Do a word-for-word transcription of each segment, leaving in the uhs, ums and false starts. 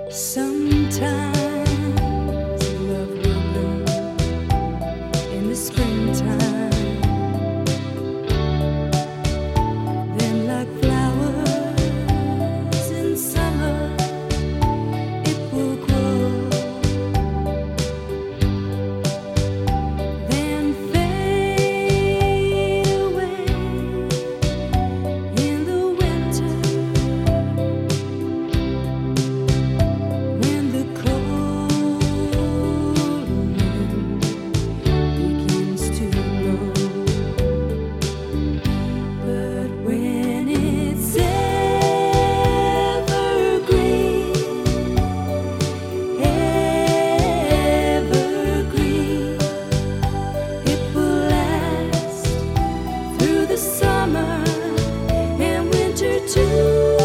Sometimes love will bloom in the springtime, then like flowers in summer it will grow, then fade away in the winter. When the cold wind begins to blow, but when it's evergreen, evergreen, it will last through the summer and winter too.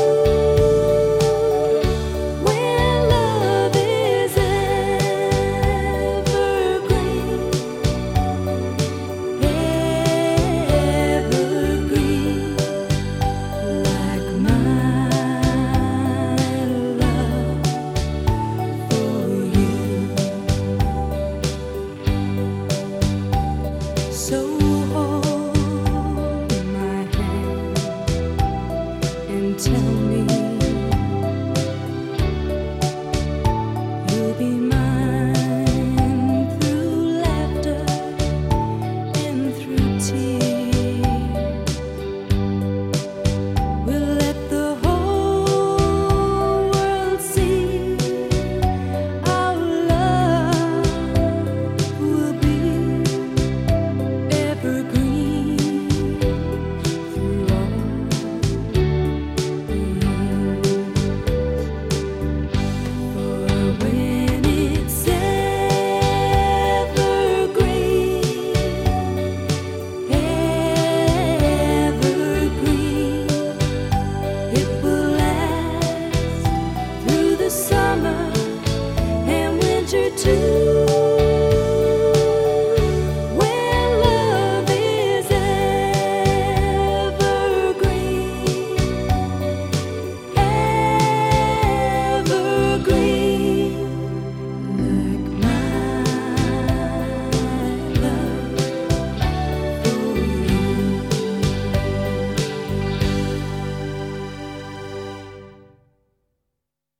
So hold my hand and tell me